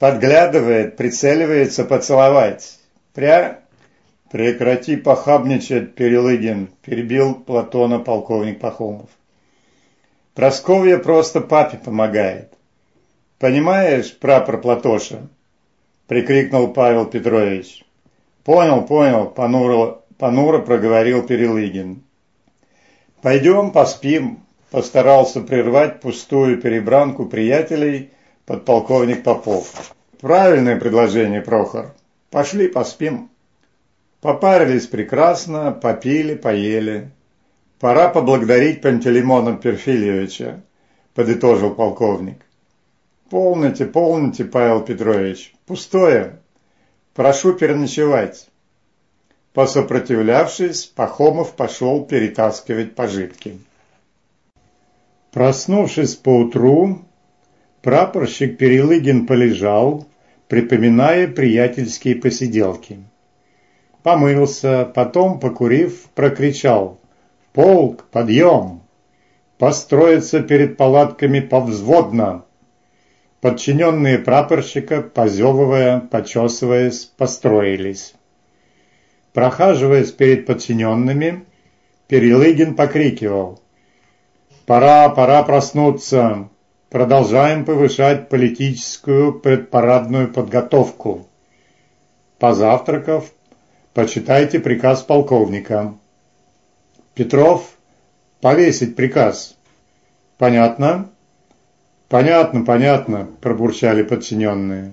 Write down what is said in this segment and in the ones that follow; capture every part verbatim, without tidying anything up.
Подглядывает, прицеливается поцеловать. Пря... Прекрати похабничать, Перелыгин, перебил Платона полковник Пахомов. Прасковья просто папе помогает. Понимаешь, прапор Платоша? Прикрикнул Павел Петрович. Понял, понял, понуро, понуро проговорил Перелыгин. Пойдем поспим, постарался прервать пустую перебранку приятелей подполковник Попов. Правильное предложение, Прохор. Пошли поспим. Попарились прекрасно, попили, поели. Пора поблагодарить Пантелеймона Перфильевича, подытожил полковник. Полните, полните, Павел Петрович, пустое. Прошу переночевать. Посопротивлявшись, Пахомов пошел перетаскивать пожитки. Проснувшись поутру, прапорщик Перелыгин полежал, припоминая приятельские посиделки. Помылся, потом, покурив, прокричал: «Полк, подъем! Построиться перед палатками повзводно!» Подчиненные прапорщика, позевывая, почесываясь, построились. Прохаживаясь перед подчиненными, Перелыгин покрикивал: «Пора, пора проснуться! Продолжаем повышать политическую предпарадную подготовку. Позавтракав, почитайте приказ полковника. Петров, повесить приказ. Понятно?» «Понятно, понятно», – пробурчали подчиненные.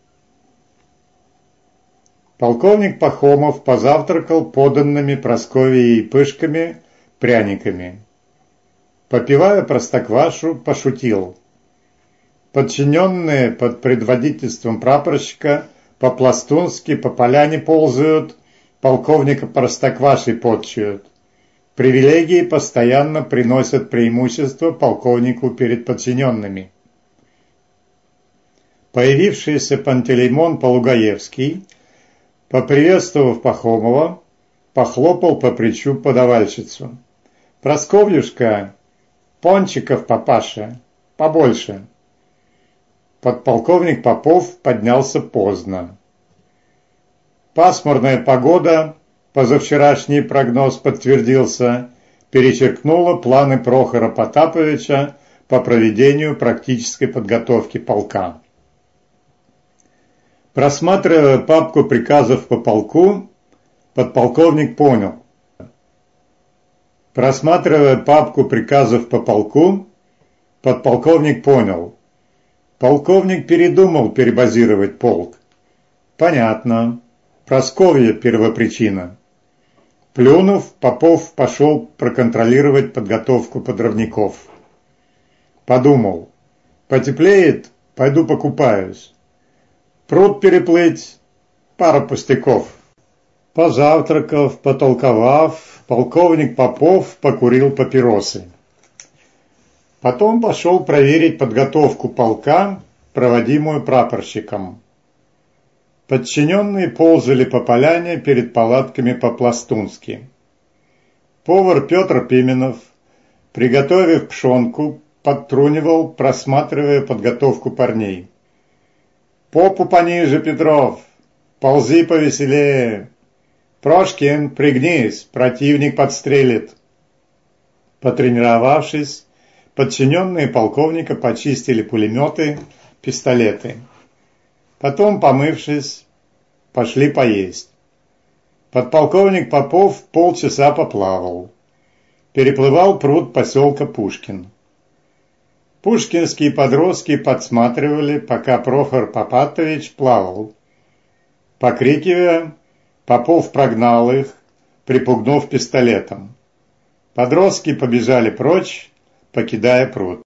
Полковник Пахомов позавтракал поданными Прасковьей пышками, пряниками. Попивая простоквашу, пошутил. Подчиненные под предводительством прапорщика по-пластунски по поляне ползают, полковника простоквашей подчуют. Привилегии постоянно приносят преимущество полковнику перед подчиненными. Появившийся Пантелеймон Полугаевский, поприветствовав Пахомова, похлопал по плечу подавальщицу. «Прасковьюшка, пончиков, папаша, побольше». Подполковник Попов поднялся поздно. Пасмурная погода, позавчерашний прогноз подтвердился, перечеркнула планы Прохора Потаповича по проведению практической подготовки полка. Просматривая папку приказов по полку, подполковник понял. Просматривая папку приказов по полку, подполковник понял. Полковник передумал перебазировать полк. Понятно. Прасковья первопричина. Плюнув, Попов пошел проконтролировать подготовку подрывников. Подумал. Потеплеет, пойду покупаюсь. Пруд переплыть, пара пустяков. Позавтракав, потолковав, полковник Попов покурил папиросы. Потом пошел проверить подготовку полка, проводимую прапорщиком. Подчиненные ползали по поляне перед палатками по-пластунски. Повар Петр Пименов, приготовив пшенку, подтрунивал, просматривая подготовку парней. «Попу пониже, Петров! Ползи повеселее! Прошкин, пригнись, противник подстрелит!» Потренировавшись, подчиненные полковника почистили пулеметы, пистолеты. Потом, помывшись, пошли поесть. Подполковник Попов полчаса поплавал. Переплывал пруд поселка Пушкин. Пушкинские подростки подсматривали, пока Прохор Попатович плавал. Покрикивая, Попов прогнал их, припугнув пистолетом. Подростки побежали прочь, покидая пруд.